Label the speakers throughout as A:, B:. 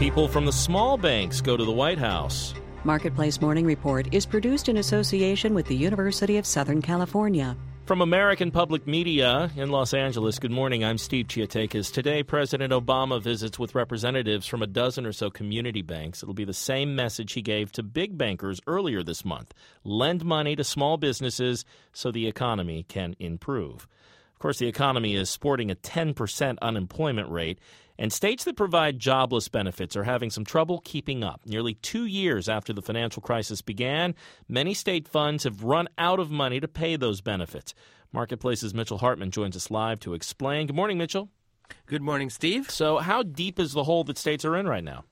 A: People from the small banks go to the White House.
B: Marketplace Morning Report is produced in association with the University of Southern California.
A: From American Public Media in Los Angeles, good morning. I'm Steve Chiatakis. Today, President Obama visits with representatives from a dozen or so community banks. It'll be the same message he gave to big bankers earlier this month. Lend money to small businesses so the economy can improve. Of course, the economy is sporting a 10% unemployment rate, and states that provide jobless benefits are having some trouble keeping up. Nearly 2 years after the financial crisis began, many state funds have run out of money to pay those benefits. Marketplace's Mitchell Hartman joins us live to explain. Good morning, Mitchell.
C: Good morning, Steve.
A: So how deep is the hole that states are in right now?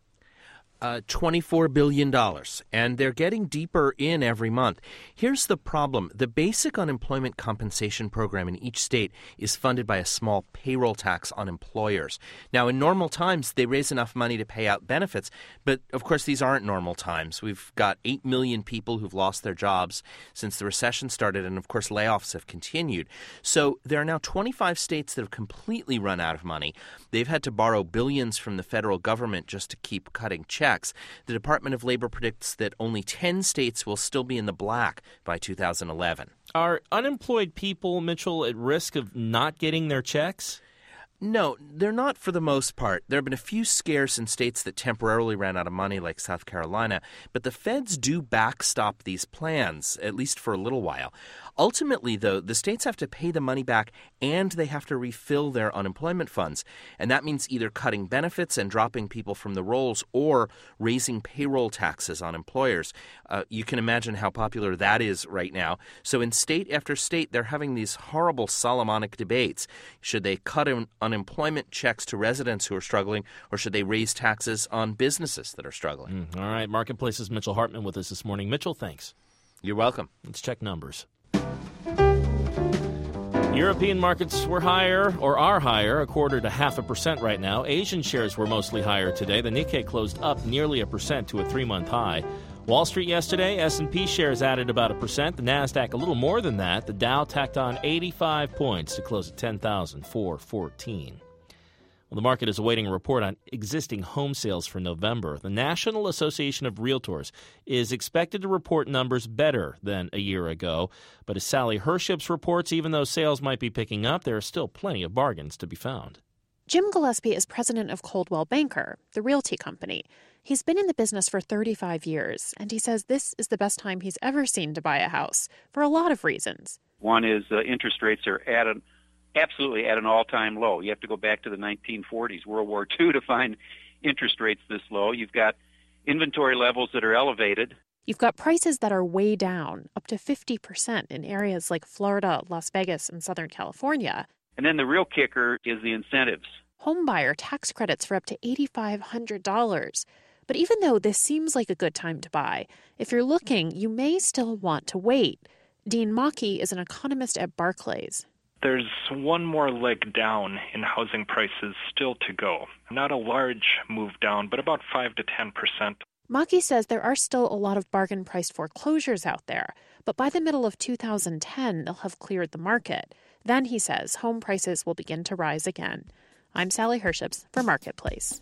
C: $24 billion, and they're getting deeper in every month. Here's the problem. The basic unemployment compensation program in each state is funded by a small payroll tax on employers. Now, in normal times, they raise enough money to pay out benefits, but of course, these aren't normal times. We've got 8 million people who've lost their jobs since the recession started, and of course, layoffs have continued. So there are now 25 states that have completely run out of money. They've had to borrow billions from the federal government just to keep cutting checks. The Department of Labor predicts that only 10 states will still be in the black by 2011.
A: Are unemployed people, Mitchell, at risk of not getting their checks?
C: No, they're not for the most part. There have been a few scares in states that temporarily ran out of money, like South Carolina, but the feds do backstop these plans, at least for a little while. Ultimately, though, the states have to pay the money back and they have to refill their unemployment funds. And that means either cutting benefits and dropping people from the rolls or raising payroll taxes on employers. You can imagine how popular that is right now. So in state after state, they're having these horrible Solomonic debates. Should they cut unemployment checks to residents who are struggling, or should they raise taxes on businesses that are struggling?
A: All right. Marketplace's Mitchell Hartman with us this morning. Mitchell, thanks.
C: You're welcome.
A: Let's check numbers. European markets were higher, or are higher, 0.25% right now. Asian shares were mostly higher today. The Nikkei closed up nearly 1% to a 3-month high. Wall Street yesterday, S&P shares added about 1%. The Nasdaq a little more than that. The Dow tacked on 85 points to close at 10,414. Well, the market is awaiting a report on existing home sales for November. The National Association of Realtors is expected to report numbers better than a year ago. But as Sally Herships reports, even though sales might be picking up, there are still plenty of bargains to be found.
D: Jim Gillespie is president of Coldwell Banker, the realty company. He's been in the business for 35 years, and he says this is the best time he's ever seen to buy a house for a lot of reasons.
E: One is interest rates are absolutely at an all-time low. You have to go back to the 1940s, World War II, to find interest rates this low. You've got inventory levels that are elevated.
D: You've got prices that are way down, up to 50% in areas like Florida, Las Vegas, and Southern California.
E: And then the real kicker is the incentives.
D: Homebuyer tax credits for up to $8,500. But even though this seems like a good time to buy, if you're looking, you may still want to wait. Dean Maki is an economist at Barclays.
F: There's one more leg down in housing prices still to go. Not a large move down, but about 5 to 10%.
D: Maki says there are still a lot of bargain-priced foreclosures out there, but by the middle of 2010, they'll have cleared the market. Then, he says, home prices will begin to rise again. I'm Sally Herships for Marketplace.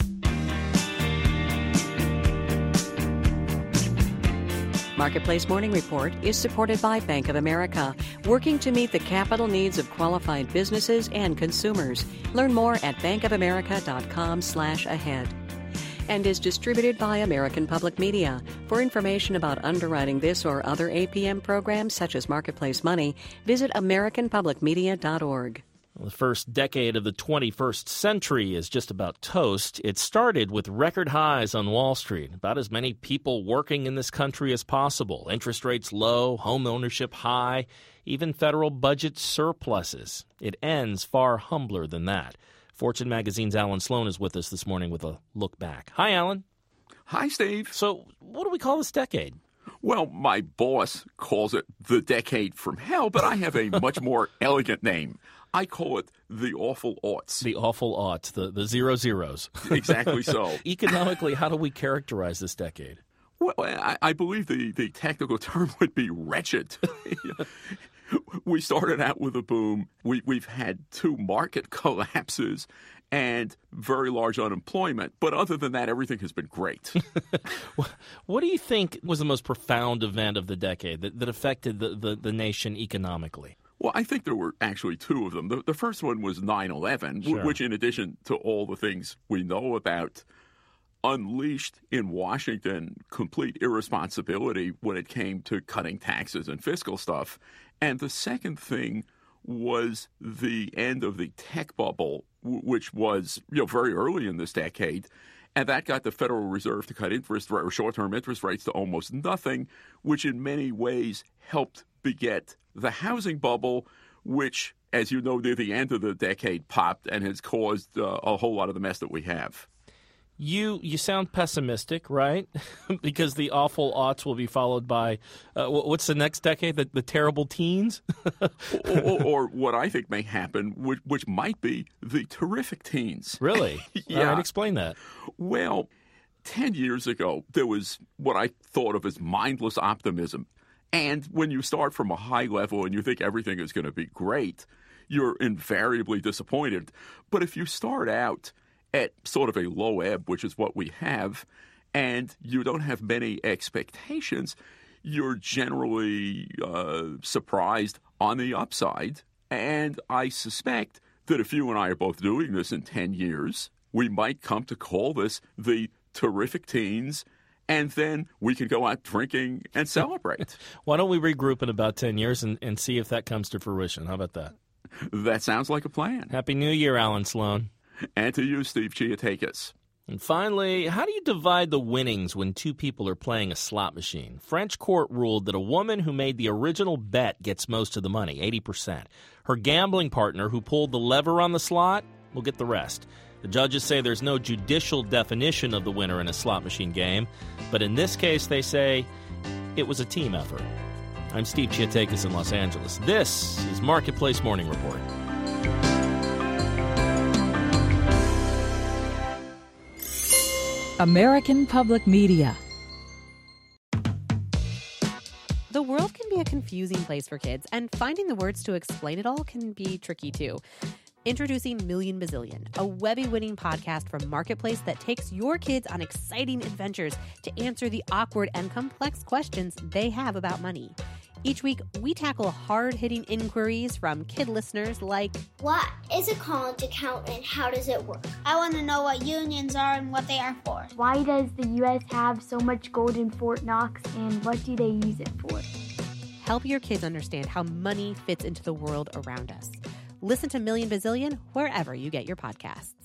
B: Marketplace Morning Report is supported by Bank of America, working to meet the capital needs of qualified businesses and consumers. Learn more at bankofamerica.com/ahead. And is distributed by American Public Media. For information about underwriting this or other APM programs such as Marketplace Money, visit americanpublicmedia.org.
A: Well, the first decade of the 21st century is just about toast. It started with record highs on Wall Street, about as many people working in this country as possible, interest rates low, home ownership high, even federal budget surpluses. It ends far humbler than that. Fortune Magazine's Alan Sloan is with us this morning with a look back. Hi, Alan.
G: Hi, Steve.
A: So what do we call this decade?
G: Well, my boss calls it the decade from hell, but I have a much more elegant name. I call it the awful aughts.
A: The awful aughts, the zero zeros.
G: Exactly so.
A: Economically, how do we characterize this decade?
G: Well, I believe the technical term would be wretched. We started out with a boom. We've had two market collapses, and very large unemployment. But other than that, everything has been great.
A: What do you think was the most profound event of the decade that affected the nation economically?
G: Well, I think there were actually two of them. The first one was 9/11,
A: Sure.
G: which, in addition to all the things we know about, unleashed in Washington complete irresponsibility when it came to cutting taxes and fiscal stuff. And the second thing was the end of the tech bubble, which was very early in this decade. And that got the Federal Reserve to cut short-term interest rates to almost nothing, which in many ways helped beget the housing bubble, which, as you know, near the end of the decade popped and has caused a whole lot of the mess that we have.
A: You sound pessimistic, right? Because the awful aughts will be followed by, what's the next decade? The terrible teens?
G: or what I think may happen, which might be the terrific teens.
A: Really?
G: Yeah.
A: All right, explain that.
G: Well, 10 years ago, there was what I thought of as mindless optimism. And when you start from a high level and you think everything is going to be great, you're invariably disappointed. But if you start out at sort of a low ebb, which is what we have, and you don't have many expectations, you're generally surprised on the upside. And I suspect that if you and I are both doing this in 10 years, we might come to call this the terrific teens, and then we can go out drinking and celebrate.
A: Why don't we regroup in about 10 years and see if that comes to fruition? How about that?
G: That sounds like a plan.
A: Happy New Year, Alan Sloan.
G: And to you, Steve Chiatakis.
A: And finally, how do you divide the winnings when two people are playing a slot machine? French court ruled that a woman who made the original bet gets most of the money, 80%. Her gambling partner, who pulled the lever on the slot, will get the rest. The judges say there's no judicial definition of the winner in a slot machine game, but in this case, they say it was a team effort. I'm Steve Chiatakis in Los Angeles. This is Marketplace Morning Report.
H: American Public Media.
I: The world can be a confusing place for kids, and finding the words to explain it all can be tricky too. Introducing Million Bazillion, a Webby-winning podcast from Marketplace that takes your kids on exciting adventures to answer the awkward and complex questions they have about money. Each week, we tackle hard-hitting inquiries from kid listeners like,
J: what is a college account and how does it work? I want to know what unions are and what they are for.
K: Why does the U.S. have so much gold in Fort Knox and what do they use it for?
I: Help your kids understand how money fits into the world around us. Listen to Million Bazillion wherever you get your podcasts.